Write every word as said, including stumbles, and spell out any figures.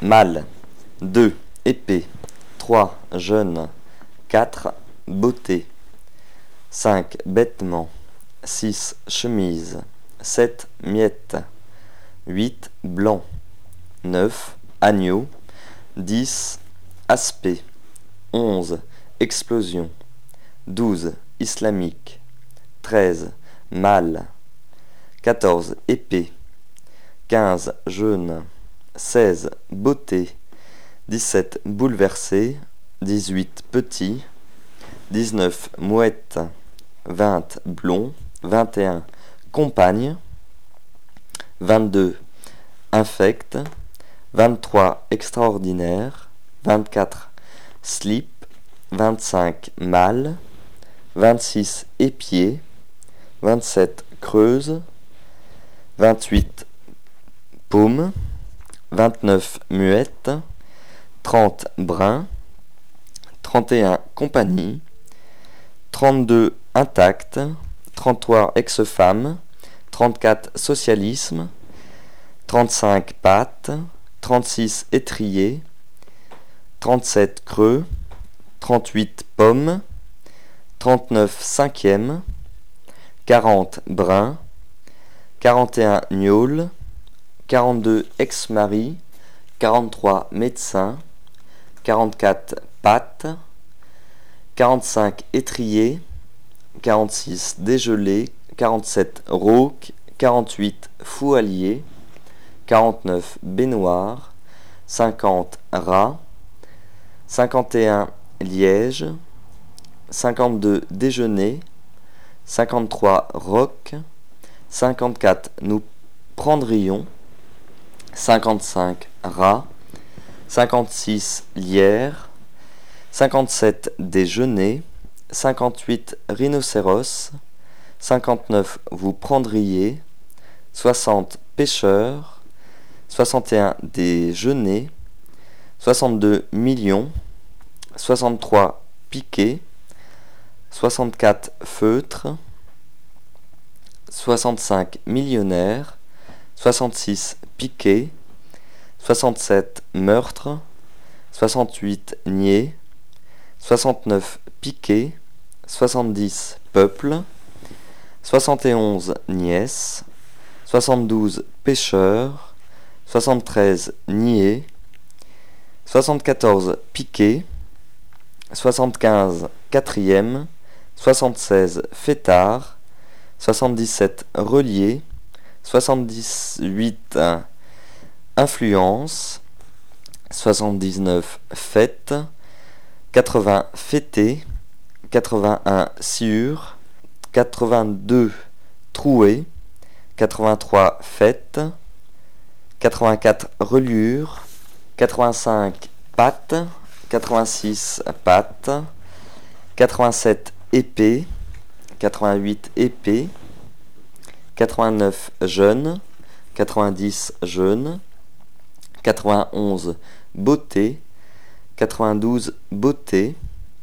mâle. deux. Épée. trois. Jeune. quatre. Beauté. cinq. Bêtement. six. Chemise. sept. Miette. huit. Blanc. neuf. Agneau. dix. Aspect. onze. Explosion. douze. Islamique. treize. Mâle. quatorze. Épée. quinze. Jeune. seize. Beauté. dix-sept. Bouleversé. dix-huit. Petit. dix-neuf. Mouette. vingt. Blond. vingt et un. Compagne. vingt-deux. Infect. vingt-trois. Extraordinaire. vingt-quatre. Slip. vingt-cinq. Mâle. vingt-six. Épier. vingt-sept. Creuse. vingt-huit. Paume. vingt-neuf. Muette. trente. Brun. trente et un. Compagnie. trente-deux. Intact. trente-trois. Ex-femme. trente-quatre. Socialisme. trente-cinq. Pâte. trente-six. Étrier. trente-sept. Creux. trente-huit. Pomme. trente-neuf. Cinquième. quarante. Brun. quarante et un. Gnôle. quarante-deux. Ex-mari. quarante-trois. Médecin. quarante-quatre. Pâte. quarante-cinq. Étrier. quarante-six. Dégelé. quarante-sept. Rauque. quarante-huit. Foualier. quarante-neuf. Baignoire. cinquante. Rat. cinquante et un. Liège. cinquante-deux. Déjeuner. cinquante-trois. Roc. cinquante-quatre. Nous prendrions. cinquante-cinq. Rat. cinquante-six. Lierre. cinquante-sept. Déjeuner. cinquante-huit. Rhinocéros. cinquante-neuf. Vous prendriez. soixante. Pêcheur. soixante et un. Déjeuner. soixante-deux. Millions. soixante-trois. Piqué. soixante-quatre. Feutre. soixante-cinq. Millionnaire. soixante-six. Piqué. soixante-sept. Meurtre. soixante-huit. Niais. soixante-neuf. Piqué. soixante-dix. Peuple. soixante et onze. Nièce. soixante-douze. Pêcheur. soixante-treize. Niais. soixante-quatorze. Piqué. soixante-quinze. Quatrième. soixante-seize. Fêtard. soixante-dix-sept. Relié. soixante-dix-huit. Influence. soixante-dix-neuf. Fête. quatre-vingts. Fêté. quatre-vingt-un. Sciure. quatre-vingt-deux. Troué. quatre-vingt-trois. Fête. quatre-vingt-quatre. Reliure. quatre-vingt-cinq. Patte. quatre-vingt-six. Patte. quatre-vingt-sept. Épée. quatre-vingt-huit. Épée. quatre-vingt-neuf. Jeune. quatre-vingt-dix. Jeune. quatre-vingt-onze. Beauté. quatre-vingt-douze. Beauté.